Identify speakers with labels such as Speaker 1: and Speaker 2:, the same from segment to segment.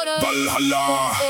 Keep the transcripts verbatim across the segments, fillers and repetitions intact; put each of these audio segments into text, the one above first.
Speaker 1: Valhalla,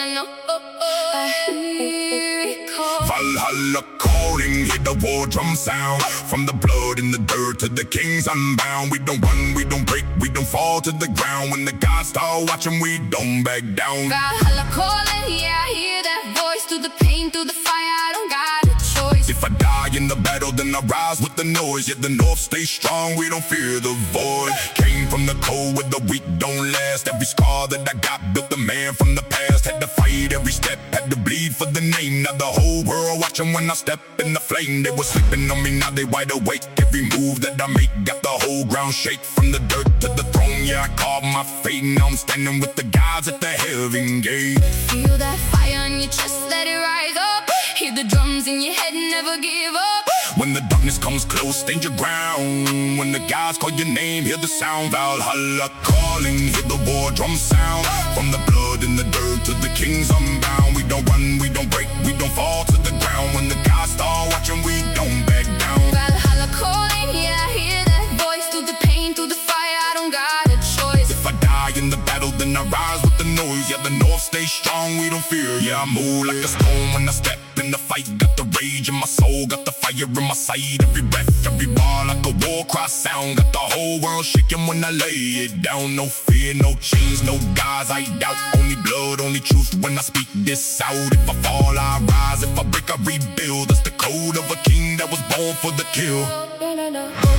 Speaker 1: Valhalla calling, hear the war drum sound. From the blood in the dirt to the kings unbound. We don't run, we don't break, we don't fall to the ground. When the gods start watching, we don't back down.
Speaker 2: Valhalla calling, yeah, I hear that voice. Through the pain, through the fire, I don't got a choice.
Speaker 1: If I die in the battle, then I rise with the noise. Yet the north stays strong, we don't fear the void. Came from the cold where the weak don't last. Every scar that I got built a man from the past. Had to fight every step, had to bleed for the name. Now the whole world watching when I step in the flame. They were sleeping on me, now they wide awake. Every move that I make got the whole ground shake. From the dirt to the throne, yeah, I carved my fate. Now I'm standing with the gods at the heaven gate.
Speaker 2: Feel that fire in your chest, let it rise up. Hear the drums in your head, never give up.
Speaker 1: When the darkness comes close, stand your ground. When the gods call your name, hear the sound. Valhalla calling, hear the war drum sound. From the blood in the dirt to the kings unbound. We don't run, we don't break, we don't fall to the ground. When the gods start watching, we don't back down.
Speaker 2: Valhalla calling, yeah, I hear that voice. Through the pain, through the fire, I don't got a choice.
Speaker 1: If I die in the battle, then I rise with the noise. Yeah, the north stays strong, we don't fear. Yeah, I move like a stone when I step in the fight. Got the rage in my soul, got the fire in my sight. Every breath, every bar like a war cry sound. Got the whole world shaking when I lay it down. No fear, no chains, no gods I doubt. Only blood, only truth when I speak this out. If I fall, I rise. If I break, I rebuild. That's the code of a king that was born for the kill.